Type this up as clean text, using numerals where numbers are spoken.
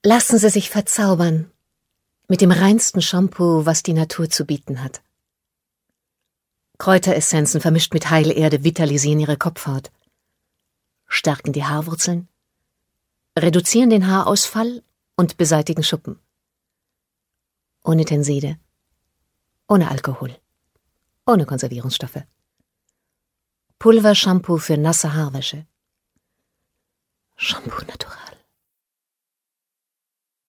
Lassen Sie sich verzaubern mit dem reinsten Shampoo, was die Natur zu bieten hat. Kräuteressenzen vermischt mit Heilerde vitalisieren Ihre Kopfhaut, stärken die Haarwurzeln, reduzieren den Haarausfall und beseitigen Schuppen. Ohne Tenside, ohne Alkohol, ohne Konservierungsstoffe. Pulvershampoo für nasse Haarwäsche. Shampoo Natural.